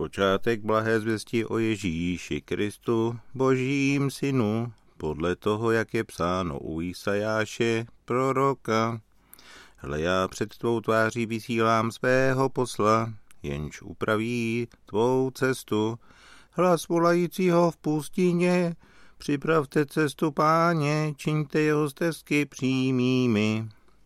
Počátek blahé zvěsti o Ježíši Kristu, Božím synu, podle toho, jak je psáno u Isajáše, proroka. Hle, já před tvou tváří vysílám svého posla, jenž upraví tvou cestu. Hlas volajícího v pustině, připravte cestu Páně, čiňte jeho stezky přímými.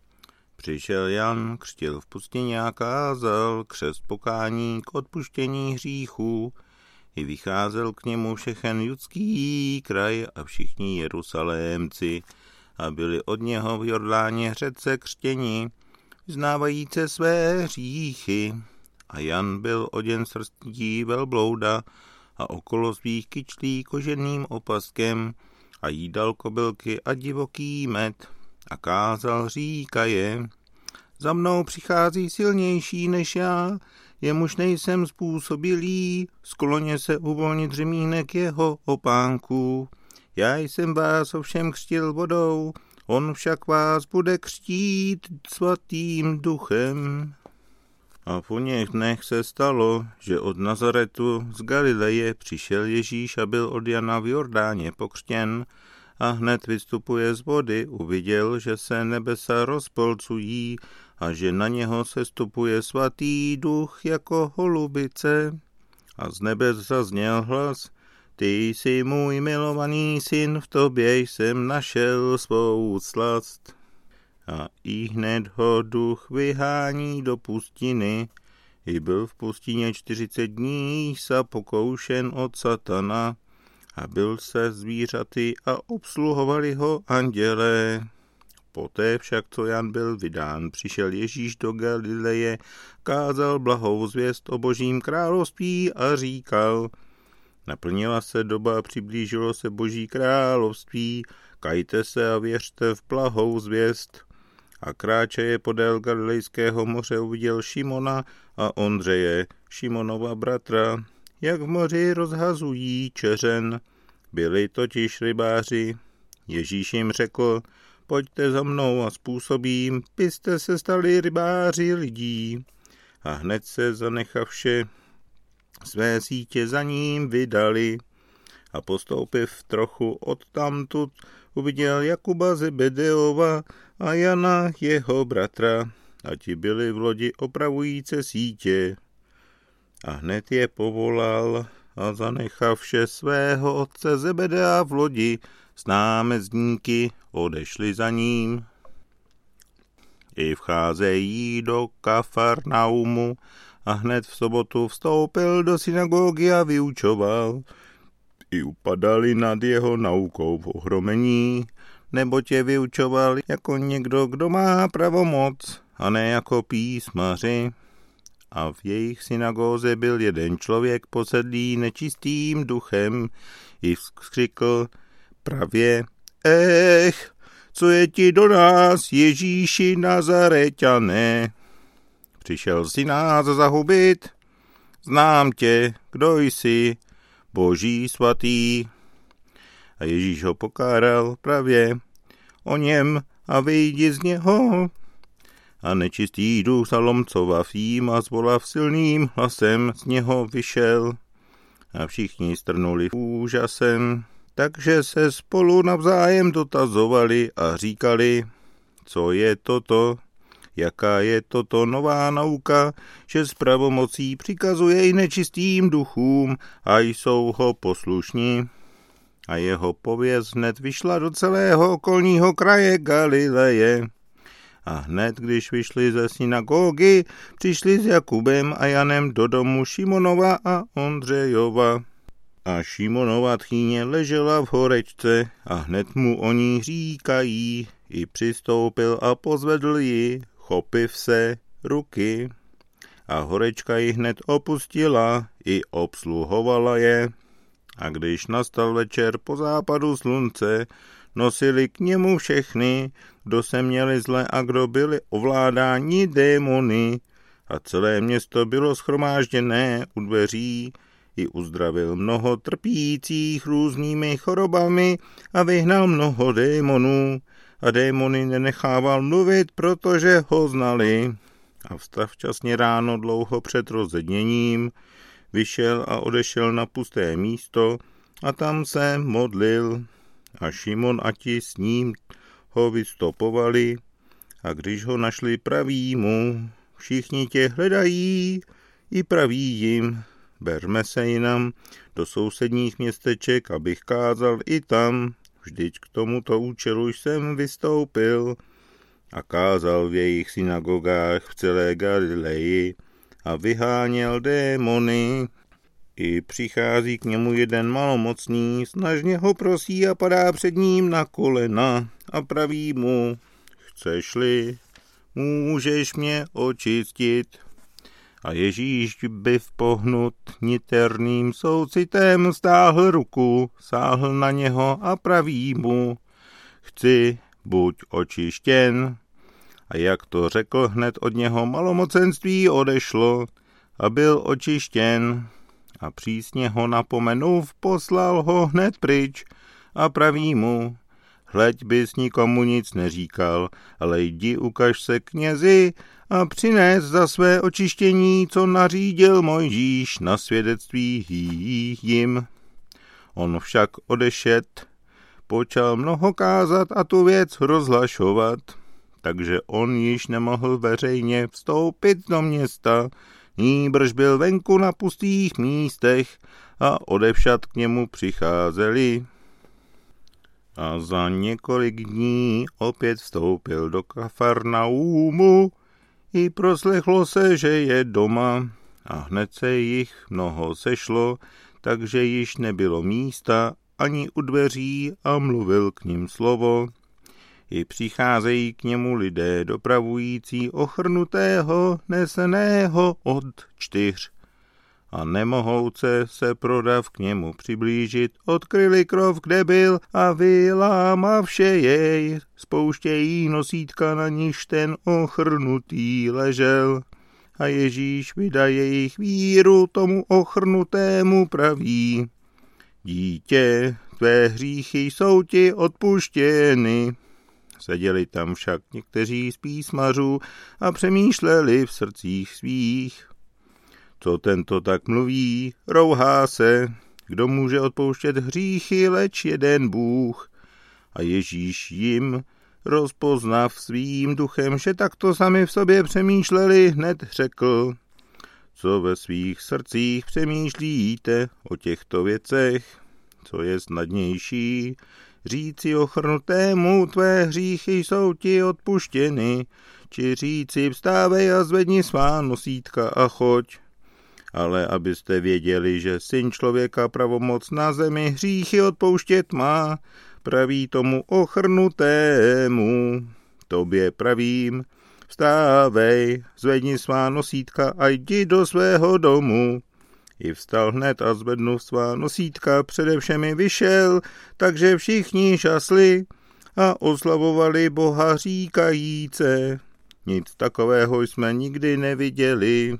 Přišel Jan, křtil v pustině a kázal křest pokání k odpuštění hříchů. I vycházel k němu všechen judský kraj a všichni Jerusalémci a byli od něho v Jordáně řece křtěni, vyznávajíce své hříchy. A Jan byl oděn srstí velblouda a okolo svých kyčlí koženým opaskem a jídal kobylky a divoký med. A kázal, říkaje, za mnou přichází silnější než já, jemuž nejsem způsobilý, skloně se uvolnit řemínek jeho opánků. Já jsem vás ovšem křtil vodou, on však vás bude křtít svatým duchem. A po něch dnech se stalo, že od Nazaretu z Galileje přišel Ježíš a byl od Jana v Jordáně pokřtěn, a hned vystupuje z vody, uviděl, že se nebesa rozpolcují a že na něho sestupuje svatý duch jako holubice. A z nebes zazněl hlas, ty jsi můj milovaný syn, v tobě jsem našel svou slast. A ihned ho duch vyhání do pustiny, i byl v pustině 40 dní sa pokoušen od satana, a byl se zvířaty a obsluhovali ho andělé. Poté však, co Jan byl vydán, přišel Ježíš do Galileje, kázal blahou zvěst o Božím království a říkal, naplnila se doba, přiblížilo se Boží království, kajte se a věřte v blahou zvěst. A kráčeje podél Galilejského moře uviděl Šimona a Ondřeje, Šimonova bratra, jak v moři rozhazují čeřen. Byli totiž rybáři. Ježíš jim řekl, pojďte za mnou a způsobím, byste se stali rybáři lidí. A hned se zanechavše své sítě za ním vydali. A postoupiv trochu odtamtud uviděl Jakuba Zebedeova a Jana jeho bratra, a ti byli v lodi opravujíce sítě. A hned je povolal a zanechavše svého otce Zebedea v lodi s námezníky odešli za ním. I vcházejí do Kafarnaumu a hned v sobotu vstoupil do synagogy a vyučoval. I upadali nad jeho naukou v ohromení, neboť je vyučoval jako někdo, kdo má pravomoc, a ne jako písmaři. A v jejich synagóze byl jeden člověk posedlý nečistým duchem, i vzkřikl pravě, co je ti do nás, Ježíši Nazareťané? Přišel jsi nás zahubit? Znám tě, kdo jsi, Boží svatý. A Ježíš ho pokáral pravě, o něm a vyjdi z něho. A nečistý duch zalomcovav jím a zvolav silným hlasem z něho vyšel. A všichni strnuli úžasem, takže se spolu navzájem dotazovali a říkali, co je toto, jaká je toto nová nauka, že s pravomocí přikazuje i nečistým duchům a jsou ho poslušní. A jeho pověst hned vyšla do celého okolního kraje Galileje. A hned, když vyšli ze synagogy, přišli s Jakubem a Janem do domu Šimonova a Ondřejova. A Šimonova tchýně ležela v horečce a hned mu o ní říkají, i přistoupil a pozvedl ji, chopiv se ruky. A horečka ji hned opustila, i obsluhovala je. A když nastal večer po západu slunce, nosili k němu všechny, kdo se měli zle a kdo byli ovládáni démony. A celé město bylo shromážděné u dveří, i uzdravil mnoho trpících různými chorobami a vyhnal mnoho démonů. A démony nenechával mluvit, protože ho znali. A vstav včasně ráno dlouho před rozedněním vyšel a odešel na pusté místo a tam se modlil. A Šimon a ti s ním ho vystopovali a když ho našli, praví mu, všichni tě hledají, i praví jim, berme se jinam do sousedních městeček, abych kázal i tam, vždyť k tomuto účelu jsem vystoupil. A kázal v jejich synagogách v celé Galileji a vyháněl démony. I přichází k němu jeden malomocný, snažně ho prosí a padá před ním na kolena a praví mu, chceš-li, můžeš mě očistit. A Ježíš byv pohnut niterným soucitem stáhl ruku, sáhl na něho a praví mu, chci, buď očištěn. A jak to řekl, hned od něho malomocenství odešlo a byl očištěn. A přísně ho napomenův, poslal ho hned pryč a praví mu, hleď bys nikomu nic neříkal, ale jdi ukaž se knězi a přines za své očištění, co nařídil Mojžíš na svědectví jim. On však odešet, počal mnoho kázat a tu věc rozhlašovat, takže on již nemohl veřejně vstoupit do města, nýbrž byl venku na pustých místech a odevšad k němu přicházeli. A za několik dní opět vstoupil do Kafarnaumu, i proslechlo se, že je doma, a hned se jich mnoho sešlo, takže již nebylo místa ani u dveří a mluvil k nim slovo. I přicházejí k němu lidé dopravující ochrnutého, neseného od 4. A nemohouce se prodav k němu přiblížit, odkryli krov, kde byl a vylámavše jej, spouštějí nosítka, na niž ten ochrnutý ležel. A Ježíš vydá jejich víru tomu ochrnutému praví, dítě, tvé hříchy jsou ti odpuštěny. Seděli tam však někteří z písmařů a přemýšleli v srdcích svých. Co tento tak mluví, rouhá se, kdo může odpouštět hříchy, leč jeden Bůh. A Ježíš jim, rozpoznav svým duchem, že takto sami v sobě přemýšleli, hned řekl, co ve svých srdcích přemýšlíte o těchto věcech, co je snadnější, říci ochrnutému, tvé hříchy jsou ti odpuštěny, či říci vstávej a zvedni svá nosítka a choď. Ale abyste věděli, že Syn člověka pravomoc na zemi hříchy odpouštět má, praví tomu ochrnutému, tobě pravím, vstávej, zvedni svá nosítka a jdi do svého domu. I vstal hned a zvednul svá nosítka, přede všemi vyšel, takže všichni žasli a oslavovali Boha říkajíce, nic takového jsme nikdy neviděli.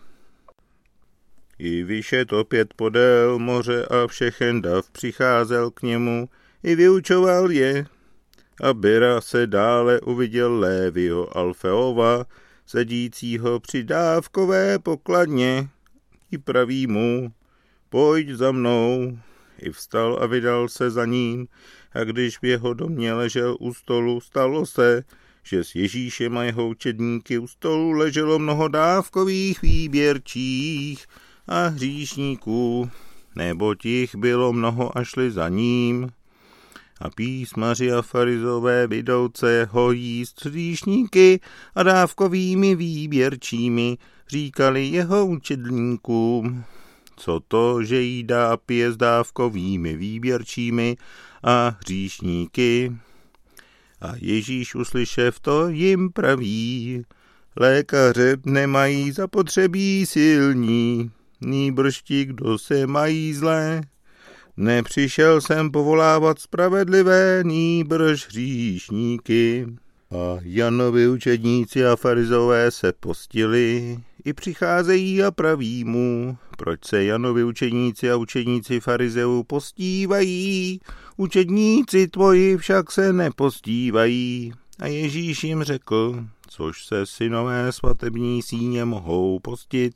I vyšet opět podél moře a všechen dav přicházel k němu, i vyučoval je. A Bira se dále uviděl Lévio Alfeova, sedícího při dávkové pokladně, i praví mu, pojď za mnou. I vstal a vydal se za ním, a když v jeho domě ležel u stolu, stalo se, že s Ježíšem a jeho učedníky u stolu leželo mnoho dávkových výběrčích a hříšníků, neboť jich bylo mnoho a šli za ním. A písmaři a farizové vydouce ho jíst s hříšníky a dávkovými výběrčími, říkali jeho učedníkům, co to, že jídá a pije s dávkovými výběrčími a hříšníky. A Ježíš uslyšev to jim praví, lékaře nemají zapotřebí silní, nýbrž ti, kdo se mají zlé. Nepřišel jsem povolávat spravedlivé, nýbrž hříšníky. A Janovi učedníci a farizové se postili, i přicházejí a praví mu, proč se Janovi učedníci a učedníci farizeů postívají, učedníci tvoji však se nepostívají. A Ježíš jim řekl, což se synové svatební síně mohou postit,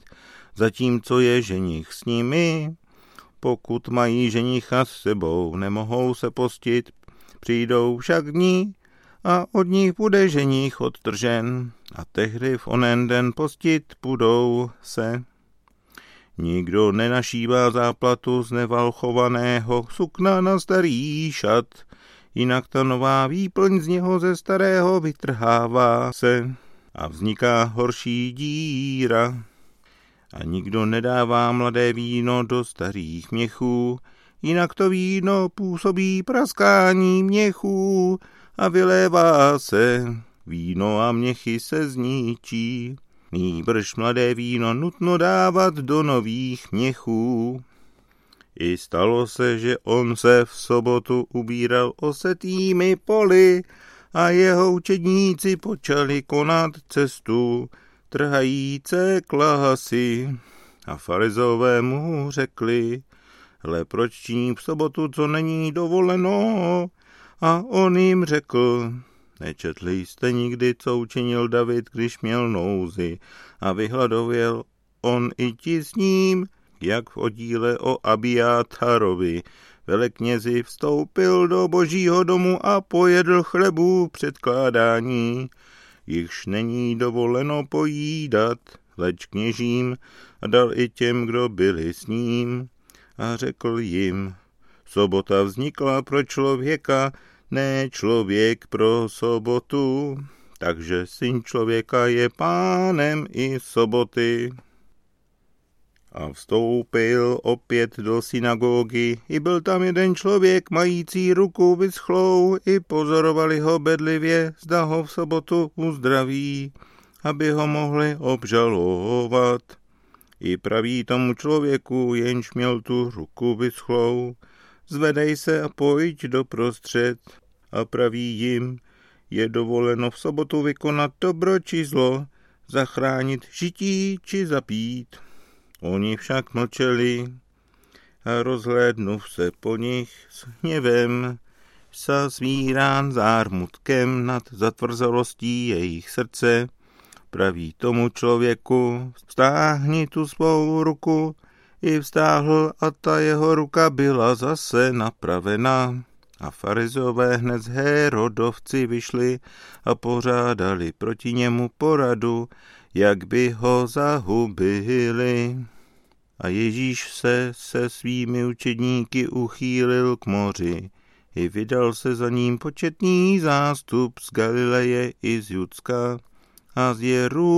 zatímco je ženich s nimi. Pokud mají ženicha s sebou, nemohou se postit, přijdou však dní a od nich bude ženich odtržen a tehdy v onen den postit budou se. Nikdo nenašívá záplatu z nevalchovaného sukna na starý šat, jinak ta nová výplň z něho ze starého vytrhává se a vzniká horší díra. A nikdo nedává mladé víno do starých měchů, jinak to víno působí praskání měchů a vylévá se, víno a měchy se zničí. Nýbrž mladé víno nutno dávat do nových měchů. I stalo se, že on se v sobotu ubíral osetými poli a jeho učedníci počali konat cestu, trhajíce klasy. A farizové mu řekli, hle, proč činí v sobotu, co není dovoleno? A on jim řekl, nečetli jste nikdy, co učinil David, když měl nouzi a vyhladověl on i ti s ním, jak v oddíle o Abijátarovi. Veleknězi vstoupil do Božího domu a pojedl chlebu předkládání, jichž není dovoleno pojídat, leč kněžím, a dal i těm, kdo byli s ním. A řekl jim, sobota vznikla pro člověka, ne člověk pro sobotu, takže syn člověka je pánem i soboty. A vstoupil opět do synagogy, i byl tam jeden člověk mající ruku vyschlou, i pozorovali ho bedlivě, zda ho v sobotu uzdraví, aby ho mohli obžalovat. I praví tomu člověku, jenž měl tu ruku vyschlou, zvedej se a pojď doprostřed. A praví jim, je dovoleno v sobotu vykonat dobro či zlo, zachránit žití či zapít. Oni však mlčeli a rozhlédnuv se po nich s hněvem, sa svírán zármutkem nad zatvrzolostí jejich srdce, praví tomu člověku, vztáhni tu svou ruku, i vztáhl a ta jeho ruka byla zase napravena. A farizové hned z Herodovci vyšli a pořádali proti němu poradu, jak by ho zahubili. A Ježíš se svými učedníky uchýlil k moři. I vydal se za ním početný zástup z Galileje i z Judska a z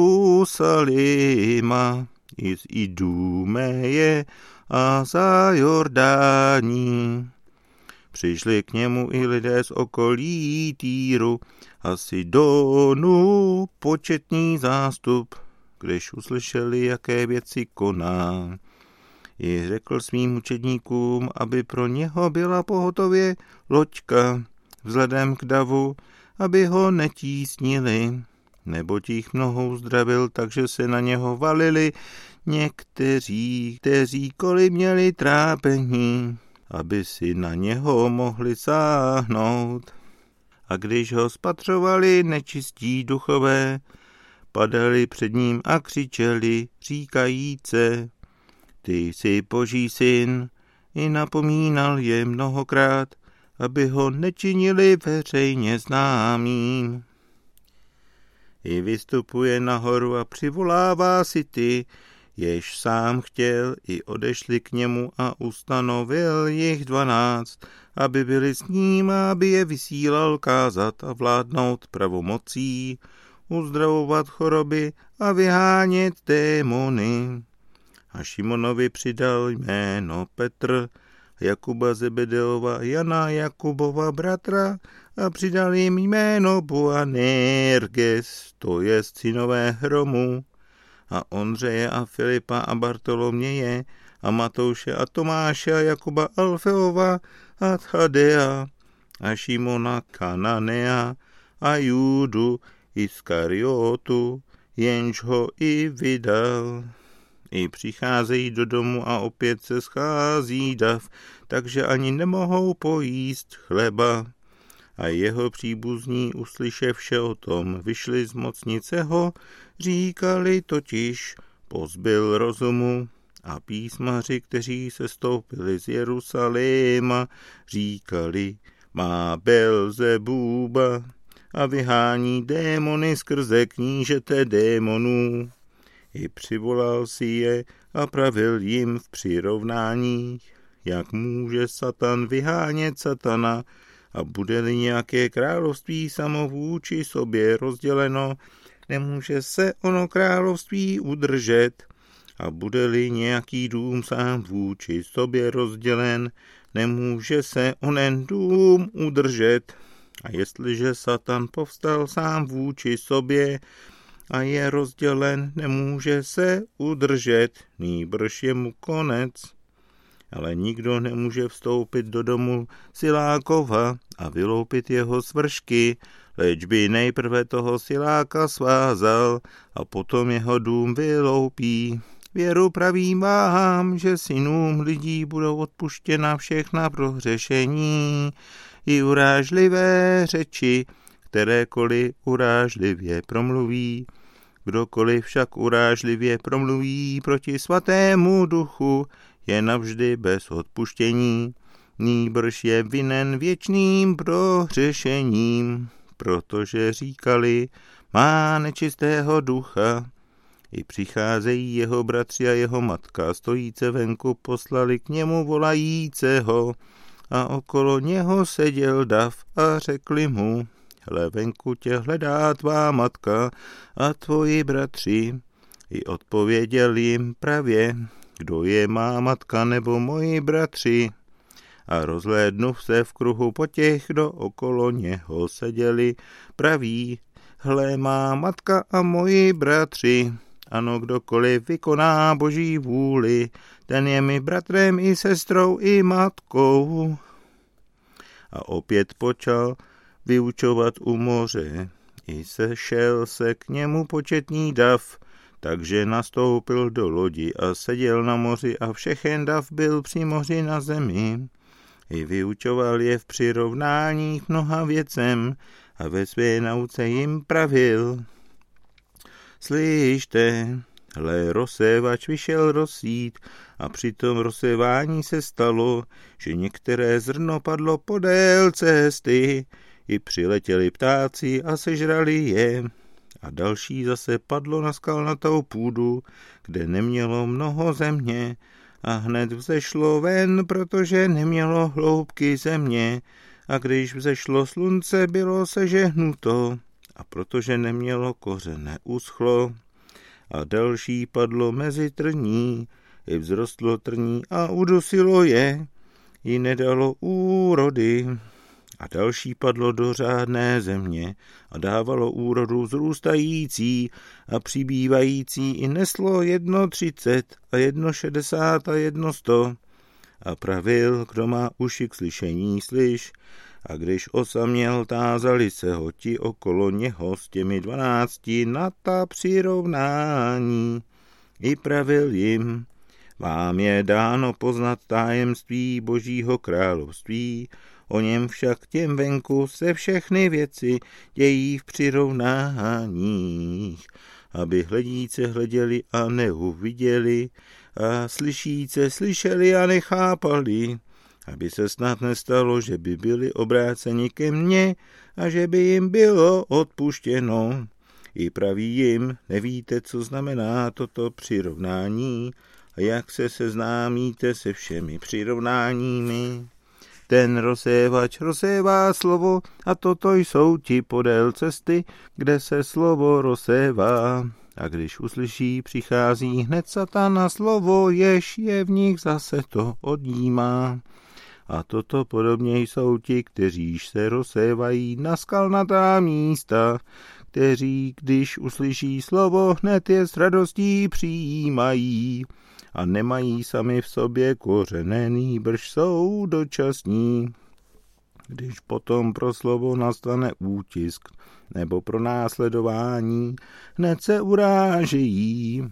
Jeruzaléma i z Idumeje a za Jordání. Přišli k němu i lidé z okolí Týru a Sidonu, početný zástup, když uslyšeli, jaké věci koná. I řekl svým učedníkům, aby pro něho byla pohotově loďka vzhledem k davu, aby ho netísnili, neboť jich mnoho uzdravil, takže se na něho valili někteří, kteří měli trápení, aby si na něho mohli sáhnout. A když ho spatřovali nečistí duchové, padali před ním a křičeli, říkajíce, ty jsi Boží syn, i napomínal je mnohokrát, aby ho nečinili veřejně známým. I vystupuje nahoru a přivolává si ty, jež sám chtěl, i odešli k němu a ustanovil jich 12, aby byli s ním a aby je vysílal kázat a vládnout pravomocí, uzdravovat choroby a vyhánět démony. A Šimonovi přidal jméno Petr, Jakuba Zebedeova, Jana Jakubova bratra, a přidal jim jméno Boanerges, to je synové Hromu, a Ondřeje a Filipa a Bartoloměje a Matouše a Tomáše a Jakuba Alfeova a Thadea a Šimona Kananea a Judu Iskariotu, jenž ho i vydal. I přicházejí do domu a opět se schází dav, takže ani nemohou pojíst chleba. A jeho příbuzní, uslyševše o tom, vyšli z mocnice ho, říkali totiž, pozbyl rozumu a písmaři, kteří se stoupili z Jeruzaléma, říkali, má Belzebuba a vyhání démony skrze knížete démonů. I přivolal si je a pravil jim v přirovnáních, jak může Satan vyhánět Satana, a bude-li nějaké království samo vůči sobě rozděleno, nemůže se ono království udržet. A bude-li nějaký dům sám vůči sobě rozdělen, nemůže se onen dům udržet. A jestliže Satan povstal sám vůči sobě a je rozdělen, nemůže se udržet, nýbrž je mu konec. Ale nikdo nemůže vstoupit do domu silákova a vyloupit jeho svršky, leč by nejprve toho siláka svázal a potom jeho dům vyloupí. Věru pravím vám, že synům lidí budou odpuštěna všechna prohřešení i urážlivé řeči, kterékoliv urážlivě promluví. Kdokoliv však urážlivě promluví proti svatému duchu, je navždy bez odpuštění, nýbrž je vinen věčným prohřešením, protože říkali, má nečistého ducha. I přicházejí jeho bratři a jeho matka, stojíce venku, poslali k němu volajícího a okolo něho seděl dav a řekli mu, hle, venku tě hledá tvá matka a tvoji bratři. I odpověděl jim pravě, kdo je má matka nebo moji bratři. A rozhlédnuv se v kruhu po těch, kdo okolo něho seděli, praví, hle, má matka a moji bratři. Ano, kdokoliv vykoná Boží vůli, ten je mi bratrem i sestrou i matkou. A opět počal vyučovat u moře. I sešel se k němu početný dav, takže nastoupil do lodi a seděl na moři a všechen dav byl při moři na zemi. I vyučoval je v přirovnáních mnoha věcem a ve své nauce jim pravil. Slyšte, hle, rozsévač vyšel rozsít a při tom rozsévání se stalo, že některé zrno padlo podél cesty, i přiletěli ptáci a sežrali je. A další zase padlo na skalnatou půdu, kde nemělo mnoho země, a hned vzešlo ven, protože nemělo hloubky země, a když vzešlo slunce, bylo sežehnuto, a protože nemělo kořene, uschlo. A další padlo mezi trní, i vzrostlo trní a udusilo je, i nedalo úrody. A další padlo do řádné země a dávalo úrodu vzrůstající a přibývající i neslo 1,30 a 1,60 a 100. A pravil, kdo má uši k slyšení, slyš. A když osaměl, tázali se ho ti okolo něho s těmi 12 na ta přirovnání. I pravil jim, vám je dáno poznat tajemství Božího království, o něm však těm venku se všechny věci dějí v přirovnáních, aby hledíce hleděli a neuviděli, a slyšíce slyšeli a nechápali, aby se snad nestalo, že by byli obráceni ke mně a že by jim bylo odpuštěno. I praví jim, nevíte, co znamená toto přirovnání a jak se seznámíte se všemi přirovnáními. Ten rozsévač rozsévá slovo a toto jsou ti podél cesty, kde se slovo rozsévá. A když uslyší, přichází hned Satan na slovo, jež je v nich, zase to odnímá. A toto podobně jsou ti, kteříž se rozsévají na skalnatá místa, kteří, když uslyší slovo, hned je s radostí přijímají a nemají sami v sobě kořene, nýbrž jsou dočasní. Když potom pro slovo nastane útisk nebo pro následování, hned se urážejí.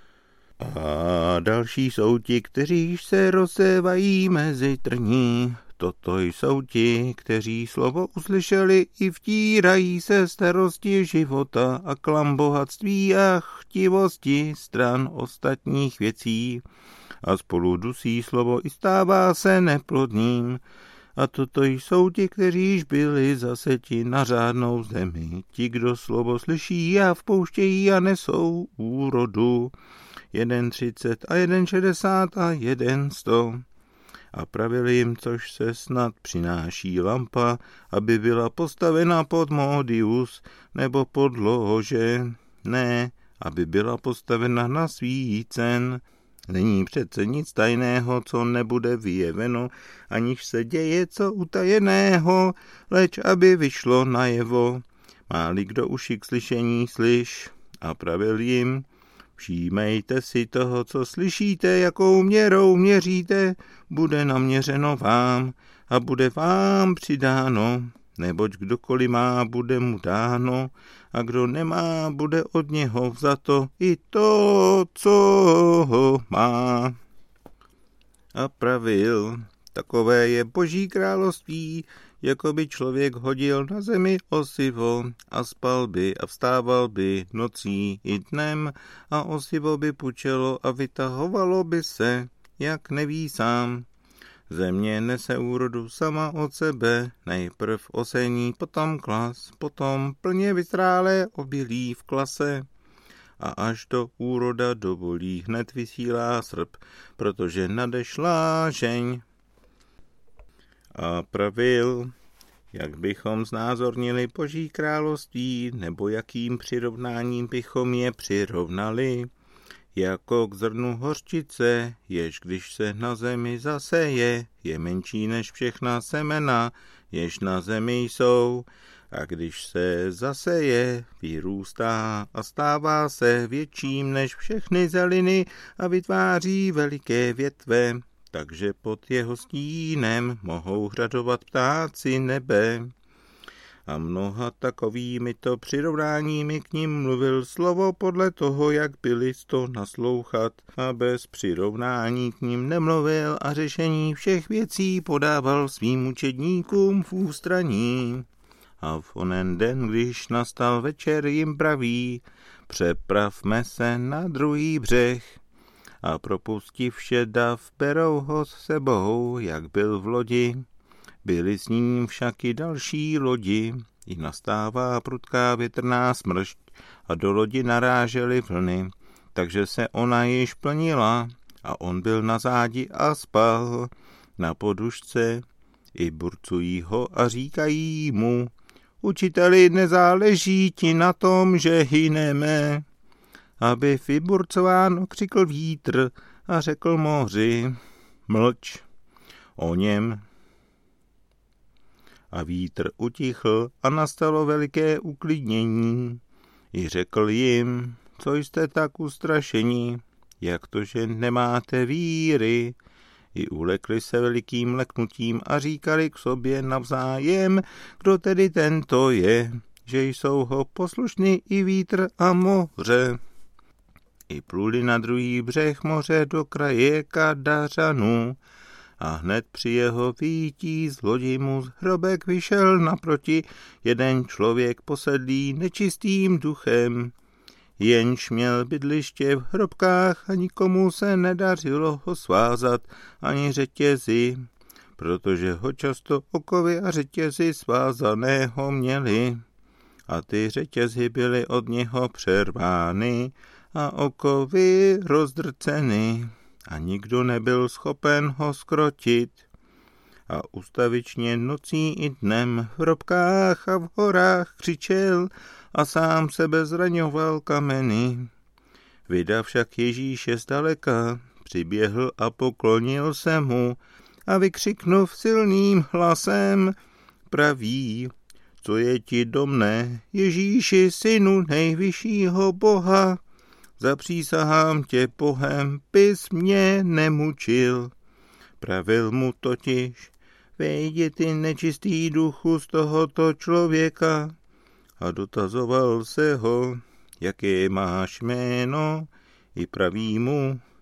A další jsou ti, kteříž se rozsévají mezi trní. Toto jsou ti, kteří slovo uslyšeli i vtírají se starosti života a klam bohatství a chtivosti stran ostatních věcí a spolu dusí slovo i stává se neplodným. A toto jsou ti, kteří již byli zaseti na řádnou zemi, ti, kdo slovo slyší a vpouštějí a nesou úrodu. 1,30 a 1,60 a 1,100. A pravil jim, což se snad přináší lampa, aby byla postavena pod módius nebo pod lože, ne, aby byla postavena na svícen. Není přece nic tajného, co nebude vyjeveno, aniž se děje co utajeného, leč aby vyšlo najevo. Má-li kdo uši k slyšení, slyš. A pravil jim, všímejte si toho, co slyšíte, jakou měrou měříte, bude naměřeno vám a bude vám přidáno, neboť kdokoliv má, bude mu dáno, a kdo nemá, bude od něho vzato i to, co ho má. A pravil, takové je Boží království, jako by člověk hodil na zemi osivo a spal by a vstával by nocí i dnem a osivo by pučelo a vytahovalo by se, jak neví sám. Země nese úrodu sama od sebe, nejprv osení, potom klas, potom plně vyzrálé obilí v klase. A až do úroda dovolí, hned vysílá srp, protože nadešla žeň. A pravil, jak bychom znázornili Boží království, nebo jakým přirovnáním bychom je přirovnali, jako k zrnu hořčice, jež když se na zemi zaseje, je menší než všechna semena, jež na zemi jsou, a když se zaseje, vyrůstá a stává se větším než všechny zeliny a vytváří veliké větve, takže pod jeho stínem mohou hradovat ptáci nebe. A mnoha takovými to přirovnáními k nim mluvil slovo podle toho, jak byli to naslouchat, a bez přirovnání k nim nemluvil a řešení všech věcí podával svým učedníkům v ústraní. A v onen den, když nastal večer, jim praví, přepravme se na druhý břeh. A propustivše dav, berou ho s sebou, jak byl v lodi. Byli s ním však i další lodi, i nastává prudká větrná smršť a do lodi narážely vlny, takže se ona již plnila a on byl na zádi a spal na podušce. I burcují ho a říkají mu, učiteli, nezáleží ti na tom, že hyneme. Aby vyburcováno, křikl vítr a řekl moři, mlč o něm. A vítr utichl a nastalo veliké uklidnění. I řekl jim, co jste tak ustrašeni, jak to, že nemáte víry. I ulekli se velikým leknutím a říkali k sobě navzájem, kdo tedy tento je, že jsou ho poslušní i vítr a moře. I pluli na druhý břeh moře do kraje Kadařanů. A hned při jeho výjití z lodi mu z hrobek vyšel naproti jeden člověk posedlý nečistým duchem, jenž měl bydliště v hrobkách a nikomu se nedařilo ho svázat ani řetězy, protože ho často okovy a řetězy svázaného měli. A ty řetězy byly od něho přervány a okovy rozdrceny. A nikdo nebyl schopen ho skrotit. A ustavičně nocí i dnem v hrobkách a v horách křičel a sám sebe zraňoval kameny. Vydav však Ježíše zdaleka, přiběhl a poklonil se mu a vykřiknuv silným hlasem, praví, co je ti do mne, Ježíši, synu nejvyššího Boha, zapřísahám tě Bohem, bys mě nemučil. Pravil mu totiž, vejdi ty nečistý duchu z tohoto člověka. A dotazoval se ho, jaké máš jméno, i praví mu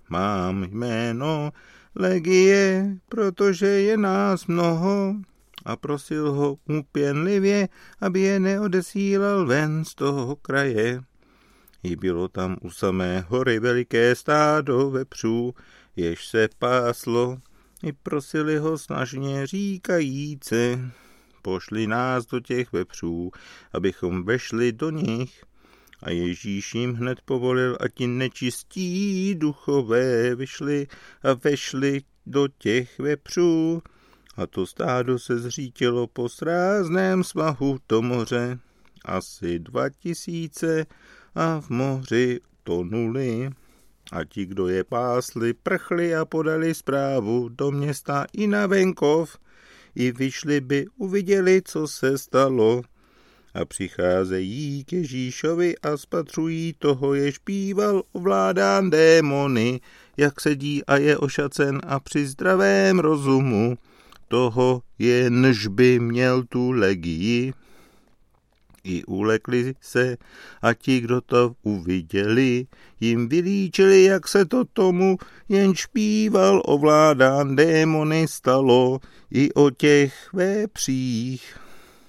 mám jméno Legie, protože je nás mnoho. A prosil ho úpěnlivě, aby je neodesílal ven z toho kraje. I bylo tam u samé hory veliké stádo vepřů, jež se páslo. I prosili ho snažně říkajíce, pošli nás do těch vepřů, abychom vešli do nich. A Ježíš jim hned povolil, a ti nečistí duchové vyšli a vešli do těch vepřů. A to stádo se zřítilo po srázném svahu do moře, asi 2000, a v moři tonuli. A ti, kdo je pásli, prchli a podali zprávu do města i na venkov, i vyšli by uviděli, co se stalo. A přicházejí k Ježíšovi a spatřují toho, jež býval ovládán démony, jak sedí a je ošacen a při zdravém rozumu, toho jenž by měl tu legii. I ulekli se a ti, kdo to uviděli, jim vylíčili, jak se to tomu, jenž býval ovládán démony, stalo, i o těch vepřích.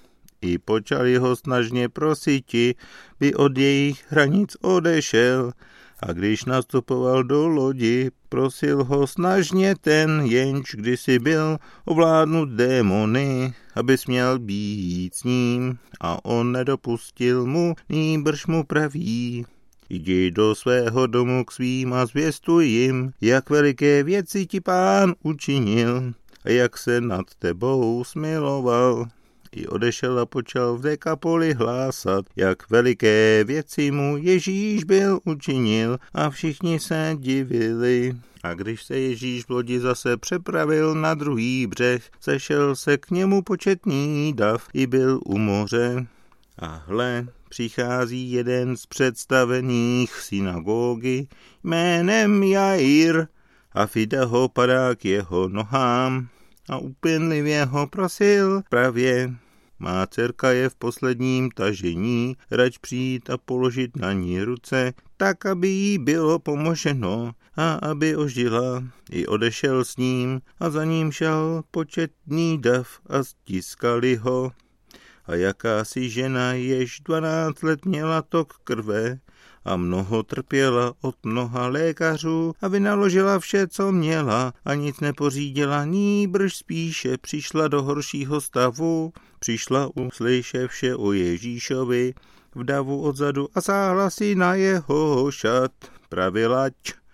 I počali ho snažně prositi, by od jejich hranic odešel, a když nastupoval do lodi, prosil ho snažně ten, jenž kdysi byl ovládnut démony, aby směl být s ním, a on nedopustil mu, nýbrž mu praví: jdi do svého domu k svým a zvěstuj jim, jak veliké věci ti Pán učinil a jak se nad tebou smiloval. I odešel a počal v Dekapoli hlásat, jak veliké věci mu Ježíš byl učinil, a všichni se divili. A když se Ježíš v lodi zase přepravil na druhý břeh, sešel se k němu početný dav, i byl u moře. A hle, přichází jeden z představených synagogy jménem Jair, a Fida ho padá k jeho nohám a úpěnlivě ho prosil pravě: má dcerka je v posledním tažení, rač přijít a položit na ní ruce, tak, aby jí bylo pomoženo a aby ožila. I odešel s ním a za ním šel početný dav a stiskali ho. A jakási žena, jež 12 let měla tok krve a mnoho trpěla od mnoha lékařů a vynaložila vše, co měla, a nic nepořídila, nýbrž spíše přišla do horšího stavu, přišla uslyševše o Ježíšovi v davu odzadu a sáhla si na jeho šat, pravilať.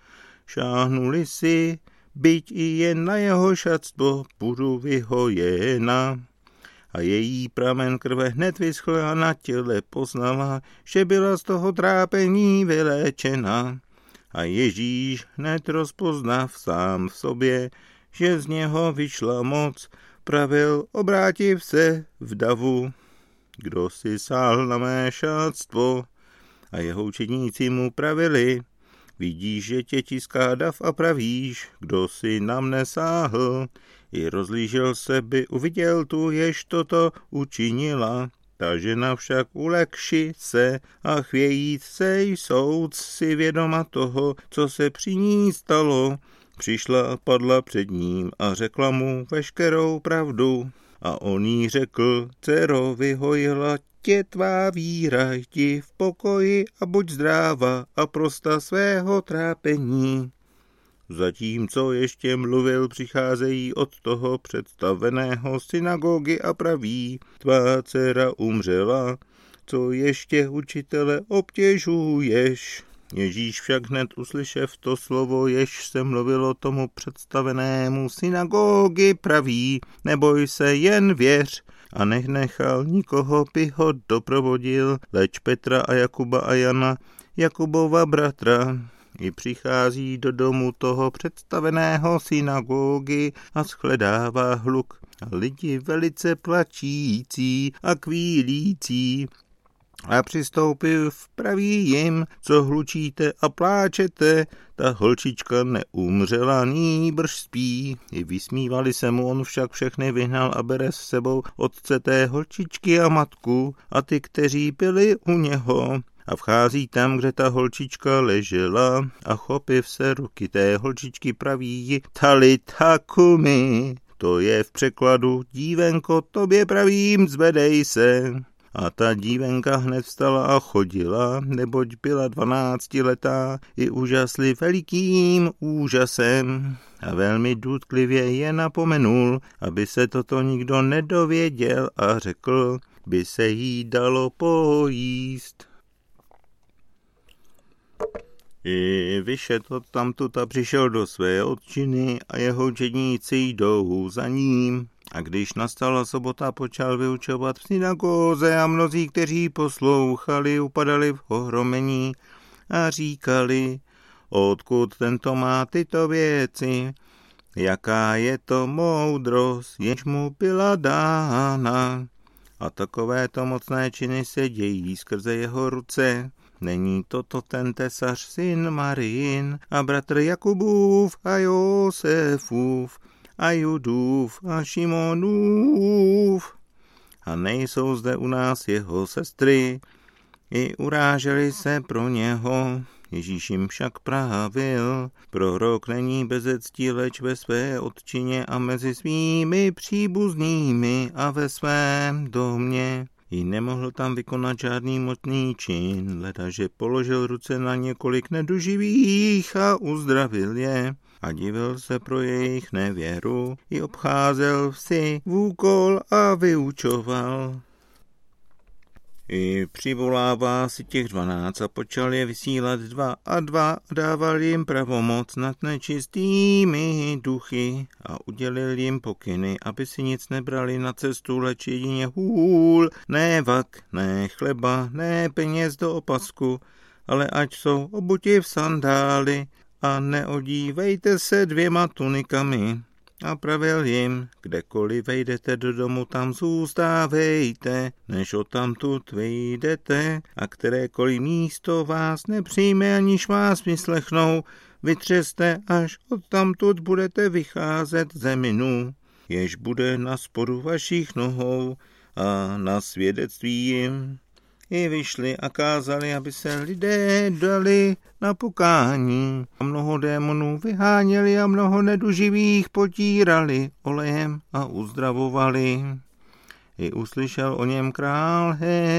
Šáhnuli si, byť i jen na jeho šatstvo, budu vyhojena. A její pramen krve hned vyschl a na těle poznala, že byla z toho trápení vyléčena. A Ježíš hned rozpoznav sám v sobě, že z něho vyšla moc, pravil, obrátiv se v davu: kdo si sáhl na mé šatstvo? A jeho učedníci mu pravili: vidíš, že tě tiská dav a pravíš, kdo si na mne sáhl? I rozlížel se, by uviděl tu, jež toto učinila. Ta žena však ulekši se a chvějíc se soud si vědoma toho, co se při ní stalo, přišla a padla před ním a řekla mu veškerou pravdu. A on jí řekl: dcero, vyhojila tě tvá víra, jdi v pokoji a buď zdráva a prosta svého trápení. Zatímco ještě mluvil, přicházejí od toho představeného synagogy a praví: tvá dcera umřela, co ještě učitele obtěžuješ? Ježíš však hned uslyšev to slovo, jež se mluvilo tomu představenému synagogy, praví: neboj se, jen věř. A nechal nikoho, by ho doprovodil, leč Petra a Jakuba a Jana, Jakubova bratra. I přichází do domu toho představeného synagogy a shledává hluk a lidi velice plačící a kvílící. A přistoupil praví jim: co hlučíte a pláčete, ta holčička neumřela, nýbrž spí. I vysmívali se mu, on však všechny vyhnal a bere s sebou otce té holčičky a matku a ty, kteří byli u něho. a vchází tam, kde ta holčička ležela a chopiv se ruky té holčičky praví ji Talita kumi. To je v překladu dívenko, tobě pravím, zvedej se. A ta dívenka hned vstala a chodila, neboť byla 12letá, i úžasli velikým úžasem. A velmi důtklivě je napomenul, aby se toto nikdo nedověděl a řekl, by se jí dalo pojíst. I vyšel odtamtud a přišel do své otčiny a jeho učedníci jdou za ním. A když nastala sobota, počal vyučovat v synagóze a mnozí, kteří poslouchali, upadali v ohromení a říkali, odkud tento má tyto věci, jaká je to moudrost, jež mu byla dána. A takovéto mocné činy se dějí skrze jeho ruce. Není toto ten tesař, syn Marijin a bratr Jakubův a Josefův a Judův a Šimonův? A nejsou zde u nás jeho sestry? I uráželi se pro něho. Ježíš jim však pravil, prorok není beze cti, leč ve své otčině a mezi svými příbuznými a ve svém domě. I nemohl tam vykonat žádný mocný čin, ledaže položil ruce na několik neduživých a uzdravil je. A divil se pro jejich nevěru, i obcházel vsi vůkol a vyučoval. I přivolává si těch 12 a počal je vysílat 2 a 2 a dával jim pravomoc nad nečistými duchy a udělil jim pokyny, aby si nic nebrali na cestu, leč jedině hůl, ne vak, ne chleba, ne peněz do opasku, ale ať jsou obuti v sandály a neodívejte se 2 tunikami. A pravil jim, kdekoliv vejdete do domu, tam zůstávejte, než odtamtud vyjdete, a kterékoliv místo vás nepřijme, aniž vás vyslechnou, vytřeste, až odtamtud budete vycházet zeminu, jež bude na spodu vašich nohou a na svědectví jim. I vyšli a kázali, aby se lidé dali na pokání. A mnoho démonů vyháněli a mnoho neduživých potírali olejem a uzdravovali. I uslyšel o něm král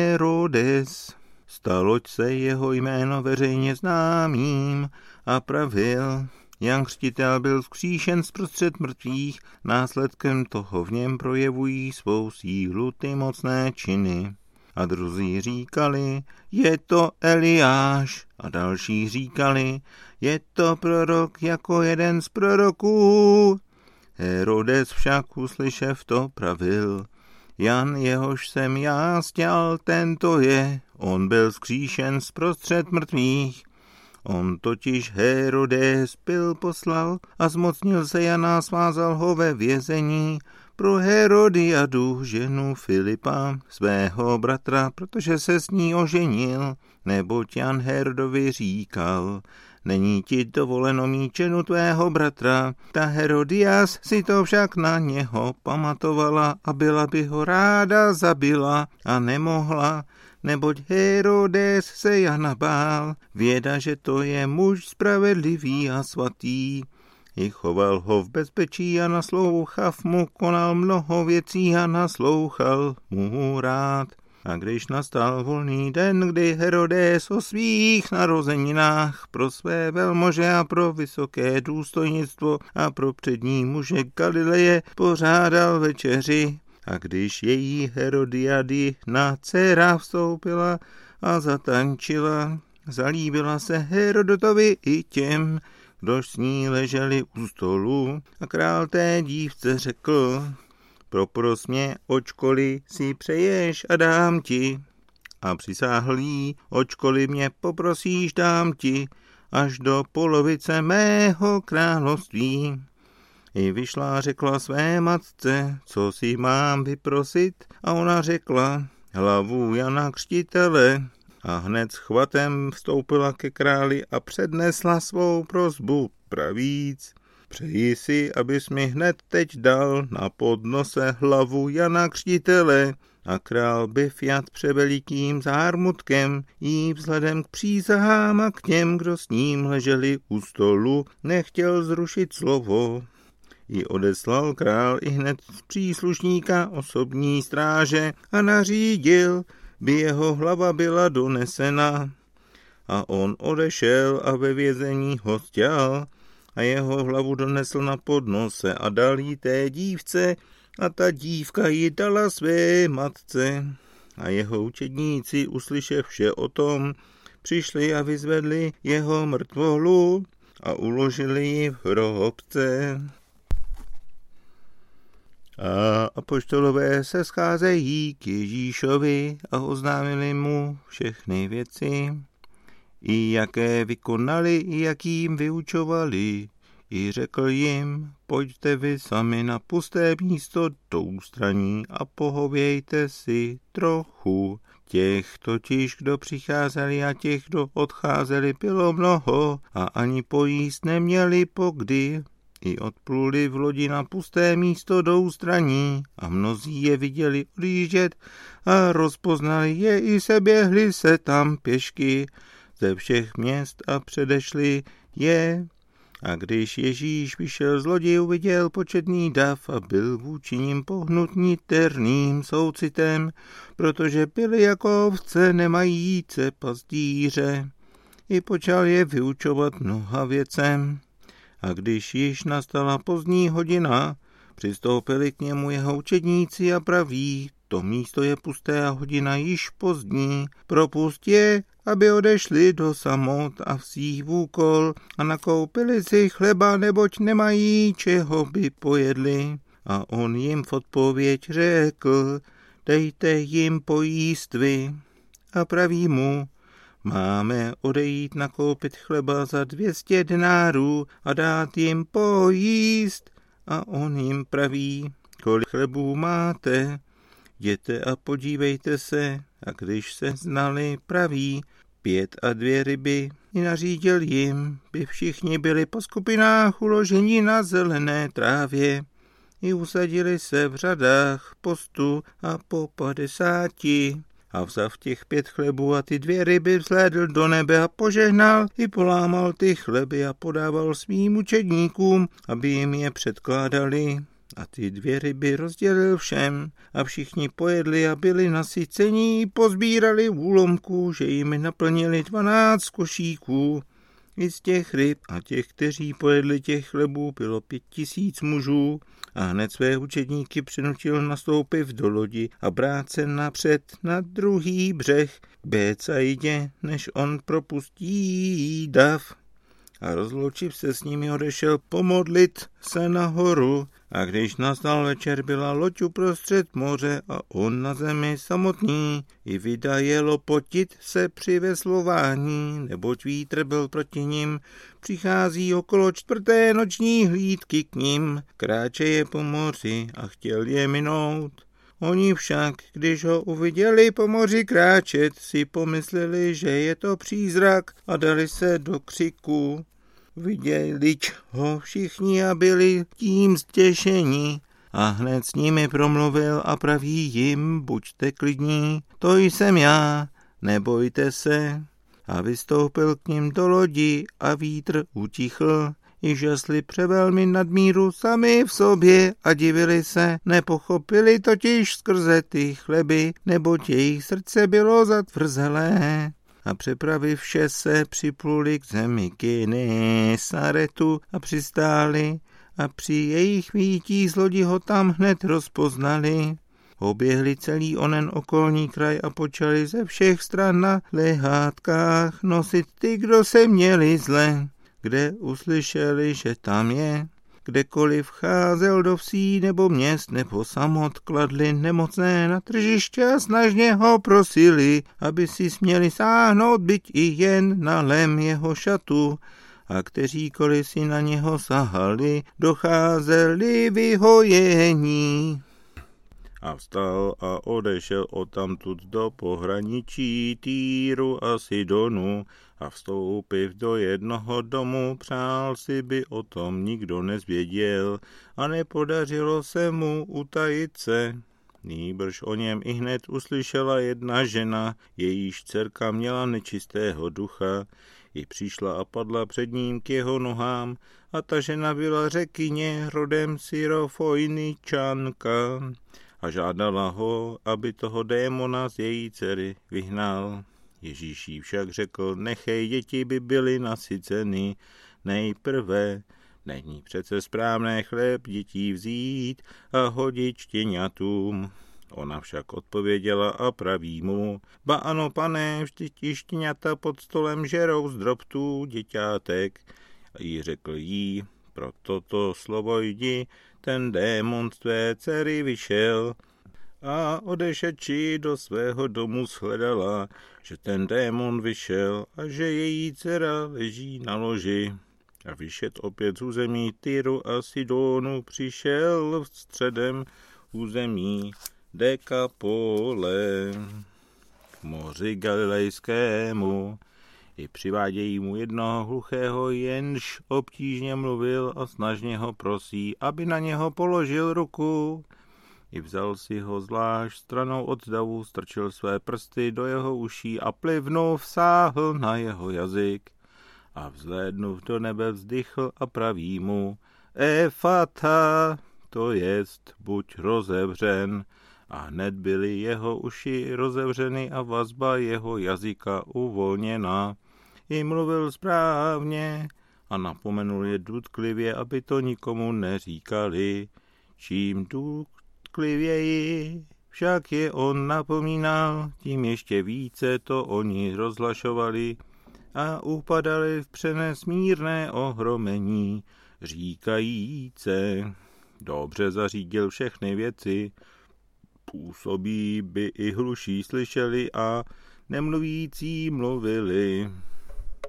Herodes. Staloť se jeho jméno veřejně známým a pravil, Jan Křtitel byl vzkříšen zprostřed mrtvých, následkem toho v něm projevují svou sílu ty mocné činy. A druzí říkali, je to Eliáš, a další říkali, je to prorok jako jeden z proroků. Herodes však uslyšev to pravil, Jan, jehož jsem já stěl, tento je, on byl vzkříšen zprostřed mrtvých. On totiž Herodes byl poslal a zmocnil se Jana, svázal ho ve vězení pro Herodiadu, ženu Filipa, svého bratra, protože se s ní oženil, neboť Jan Herodovi říkal, není ti dovoleno mít ženu tvého bratra. Ta Herodias si to však na něho pamatovala a byla by ho ráda zabila a nemohla, neboť Herodes se Jana bál, věda, že to je muž spravedlivý a svatý. I choval ho v bezpečí a naslouchav mu, konal mnoho věcí a naslouchal mu rád. A když nastal volný den, kdy Herodes o svých narozeninách pro své velmože a pro vysoké důstojnictvo a pro přední muže Galileje pořádal večeři, a když její Herodiady na dcera vstoupila a zatančila, zalíbila se Herodotovi i těm, kdož s ní leželi u stolu, a král té dívce řekl, propros mě, očkoli si přeješ a dám ti. A přisáhl jí, očkoli mě poprosíš, dám ti, až do polovice mého království. I vyšla a řekla své matce, co si mám vyprosit, a ona řekla, hlavu Jana Křtitele. A hned s chvatem vstoupila ke králi a přednesla svou prosbu pravíc. Přeji si, abys mi hned teď dal na podnose hlavu Jana Křtitele, A král Bifjat převelikým zármutkem jí vzhledem k přísahám a k těm, kdo s ním leželi u stolu, nechtěl zrušit slovo. Ji odeslal král i hned z příslušníka osobní stráže a nařídil, by jeho hlava byla donesena. A on odešel a ve vězení ho stěl a jeho hlavu donesl na podnose a dal jí té dívce a ta dívka ji dala své matce. A jeho učedníci, uslyšev vše o tom, přišli a vyzvedli jeho mrtvolu a uložili ji v hrobce. A apoštolové se scházejí k Ježíšovi a oznámili mu všechny věci, i jaké vykonali, i jak jim vyučovali. I řekl jim, pojďte vy sami na pusté místo do ústraní a pohovějte si trochu. Těch totiž, kdo přicházeli a těch, kdo odcházeli, bylo mnoho a ani pojíst neměli pokdy. I odpluli v lodi na pusté místo do ústraní a mnozí je viděli odjíždět a rozpoznali je i se běhli se tam pěšky ze všech měst a předešli je. A když Ježíš vyšel z lodi, uviděl početný dav a byl vůči nim pohnut niterným soucitem, protože byli jako ovce nemajíce pastýře. I počal je vyučovat mnoha věcem. A když již nastala pozdní hodina, přistoupili k němu jeho učedníci a praví, to místo je pusté a hodina již pozdní, propust je, aby odešli do samot a vsích vůkol a nakoupili si chleba, neboť nemají, čeho by pojedli. A on jim v odpověď řekl, dejte jim pojíst vy. A praví mu, máme odejít nakoupit chleba za 200 denárů a dát jim pojíst. A on jim praví, kolik chlebů máte, jděte a podívejte se. A když se znali, praví, 5 a 2 ryby. I nařídil jim, by všichni byli po skupinách uloženi na zelené trávě. I usadili se v řadách po 100 a po 50. A vzav těch 5 chlebů a ty 2 ryby vzhlédl do nebe a požehnal, i polámal ty chleby a podával svým učedníkům, aby jim je předkládali. A ty 2 ryby rozdělil všem a všichni pojedli a byli nasycení, pozbírali úlomků, že jim naplnili 12 košíků. I z těch ryb a těch, kteří pojedli těch chlebů, bylo 5000 mužů. A hned své učedníky přinutil nastoupit do lodi a brát se napřed na druhý břeh k Bécaidě, než on propustí dav. A rozloučiv se s nimi odešel pomodlit se nahoru. A když nastal večer, byla loď uprostřed moře a on na zemi samotný. I vydajelo potit se při veslování, neboť vítr byl proti nim. Přichází okolo 4. noční hlídky k nim, kráče je po moři a chtěl je minout. Oni však, když ho uviděli po moři kráčet, si pomysleli, že je to přízrak a dali se do křiku. Viděli ho všichni a byli tím zděšení. A hned s nimi promluvil a praví jim, buďte klidní, to jsem já, nebojte se. A vystoupil k nim do lodi a vítr utichl. I žasli převelmi nadmíru sami v sobě a divili se, nepochopili totiž skrze ty chleby, neboť jejich srdce bylo zatvrzelé. A přepravy vše se připluli k zemi Genesaretu a přistáli a při jejich výjití z lodi ho tam hned rozpoznali. Oběhli celý onen okolní kraj a počali ze všech stran na lehátkách nosit ty, kdo se měli zle. Kde uslyšeli, že tam je, kdekoliv vcházel do vsí nebo měst nebo samot, kladli nemocné na tržiště a snažně ho prosili, aby si směli sáhnout byť i jen na lem jeho šatu, a kteříkoliv si na něho sahali, docházeli vyhojení. A vstal a odešel odtamtud do pohraničí Týru a Sidonu a vstoupив do jednoho domu, přál si, by o tom nikdo nezvěděl a nepodařilo se mu utajit se. Nýbrž o něm ihned uslyšela jedna žena, jejíž dcerka měla nečistého ducha, i přišla a padla před ním k jeho nohám, a ta žena byla Řekyně, rodem Syrofojničanka, a žádala ho, aby toho démona z její dcery vyhnal. Ježíš jí však řekl, nechej, děti by byly nasyceny nejprve. Není přece správné chléb dětí vzít a hodit štěňatům. Ona však odpověděla a praví mu, ba ano, pane, vždyť i štěňata pod stolem žerou z drobtů děťátek. A jí řekl jí, pro toto slovo jdi, ten démon z tvé dcery vyšel. A odešedši do svého domu shledala, že ten démon vyšel a že její dcera leží na loži. A vyšet opět z území Tyru a Sidonu přišel středem území Dekapole k moři Galilejskému. I přivádějí mu jednoho hluchého, jenž obtížně mluvil a snažně ho prosí, aby na něho položil ruku. I vzal si ho zvlášť stranou od davu, strčil své prsty do jeho uší a plivnув sáhl na jeho jazyk. A vzhlédnuv do nebe vzdychl a praví mu, Efata, to jest, buď rozevřen. A hned byly jeho uši rozevřeny a vazba jeho jazyka uvolněna. I mluvil správně a napomenul je důtklivě, aby to nikomu neříkali. Čím důtlivěji však je on napomínal, tím ještě více to oni rozhlašovali a upadali v přenesmírné ohromení, říkajíce, dobře zařídil všechny věci, působí by i hluší slyšeli a nemluvící mluvili.